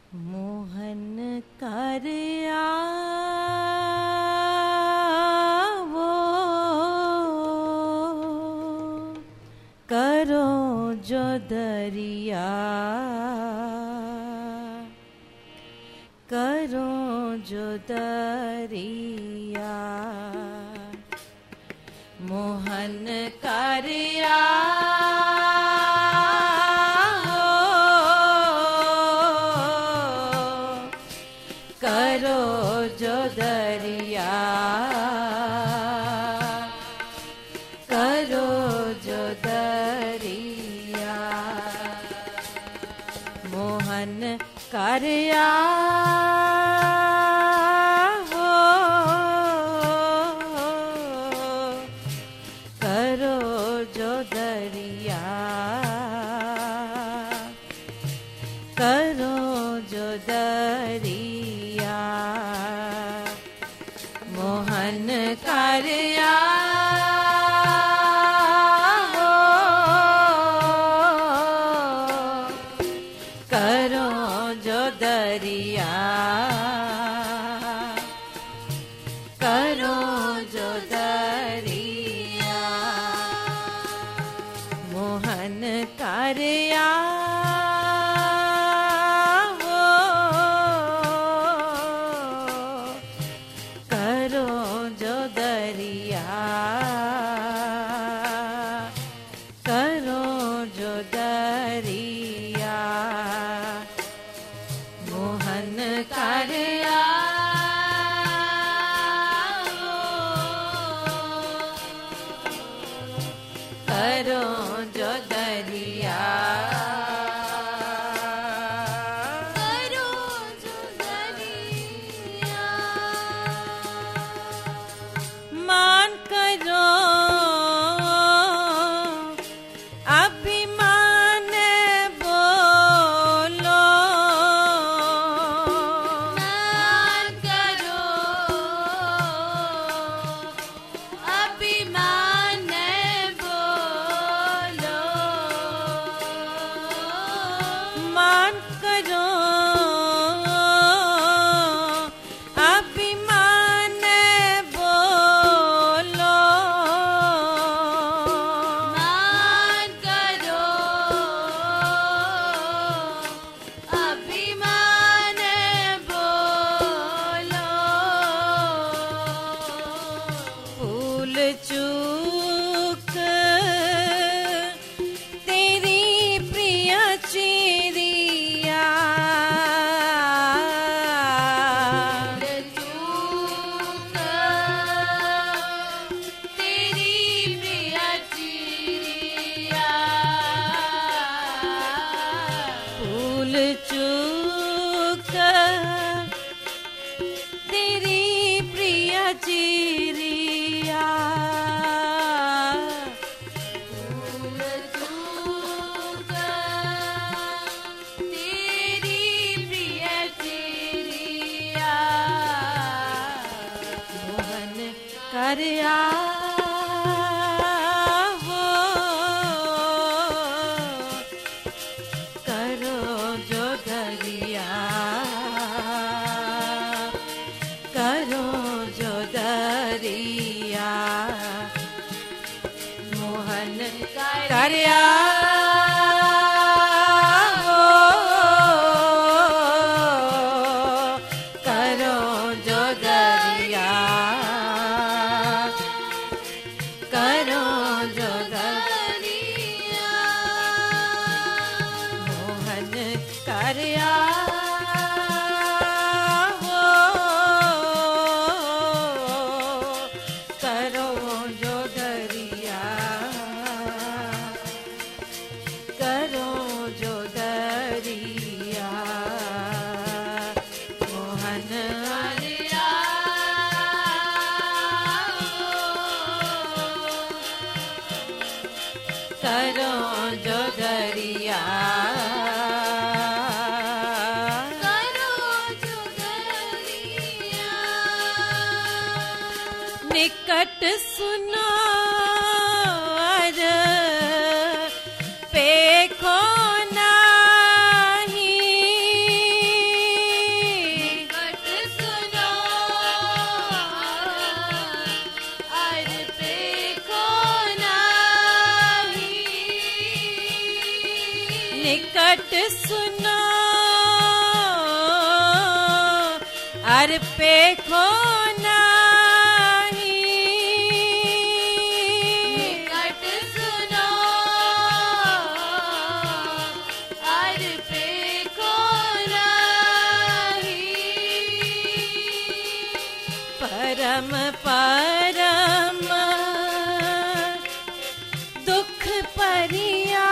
मोहन कर आवो, करो जो दरिया, करो जो दरिया। मोहन कर करो जो दरिया, करो जो दरिया। मोहन कर करो जो दरिया, करो जो दरिया। मोहन कर करो जो दरिया, करो जो दरिया। मोहन कर करो जो दरिया, करो जो दरिया। मोहन कर करो जो दरिया, करो जो दरिया। मान करो अभिमान बोलो, मान करो अभिमान बोलो। मान करो अभिमान बोलो, मान करो अभिमान बोलो। भूल चूक तेरी प्रिय चिड़िया, चूक तेरी प्रिय चिड़िया। भूल चूक तेरी प्रिय चिड़िया। भूल चूक तेरी प्रिय चिड़िया। मोहन कर करो जो दरिया, करो जो दरिया। मोहन कर करो जो दरिया, करो जो दरिया। मोहन कर करो जो दरिया, करो जो दरिया। मोहन करो जो दरिया, करो जो दरिया। निकट सुनो अर पेखो नाही, अर पे खो नाही निकट सुनो अर पे खो नाही परम परम दुख परिया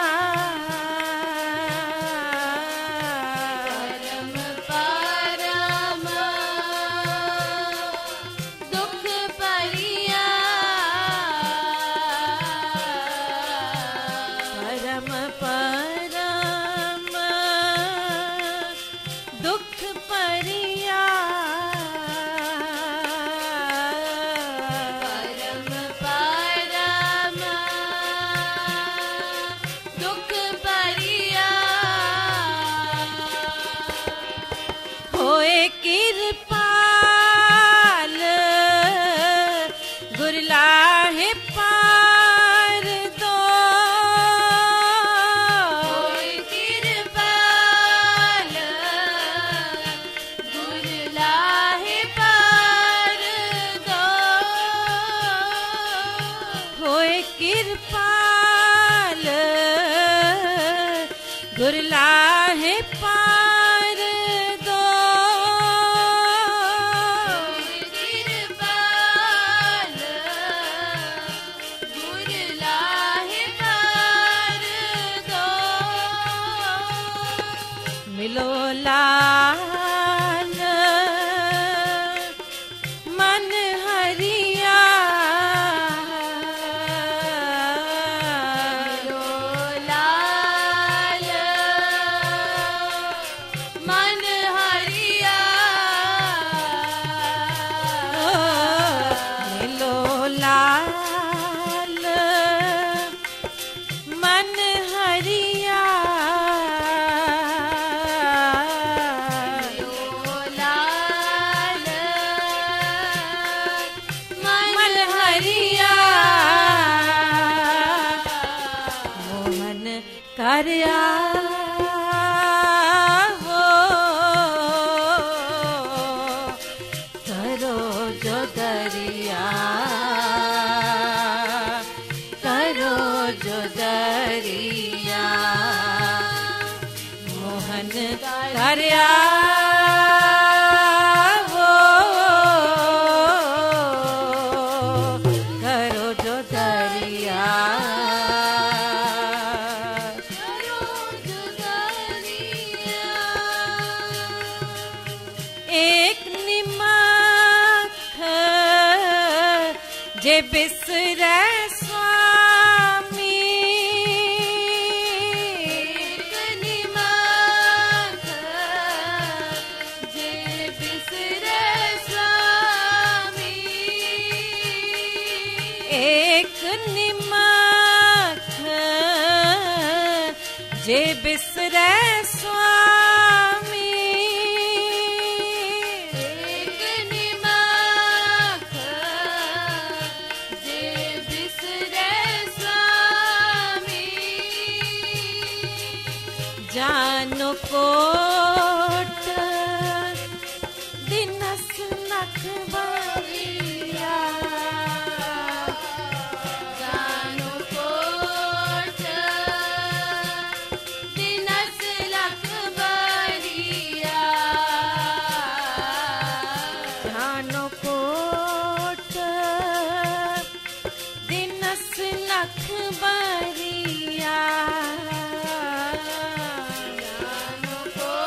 कृपाल गुरलाहे पार दो कृपाल गुरलाहे पार दो मिलो लाल मन हरिया करया हो करो जो दरिया करो जो दरिया मोहन करया हो करो जो दरिया एक निमख जे बिसरे स्वामी एक निमख जे बिसरे स्वामी एक निमख जे बिसरे स्वामी जानो कोट दिनस नख बरिया जानो कोट दिनस नख बरिया जानो कोट दिनस नख बरिया को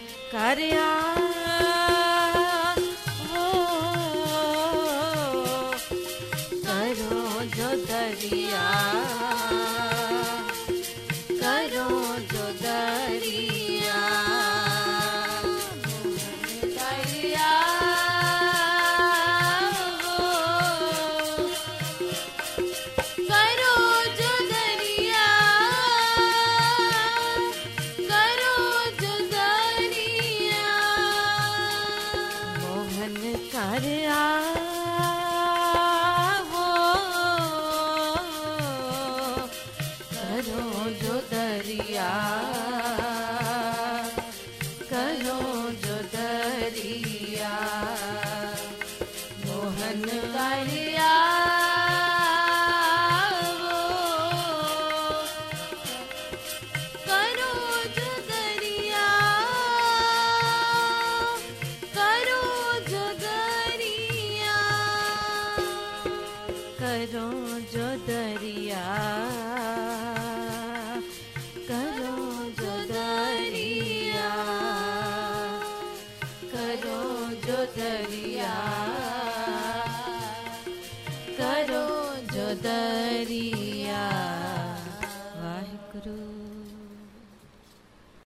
करया वो करो जो दरिया, करो जो दरिया, दरिया करो जो दरिया, करो जो दरिया, मोहन करया वो करो जो दरिया, करो जो दरिया, मोहन करया करो जो दरिया, करो जो दरिया, करो जो दरिया, करो जो दरिया, करो जो दरिया।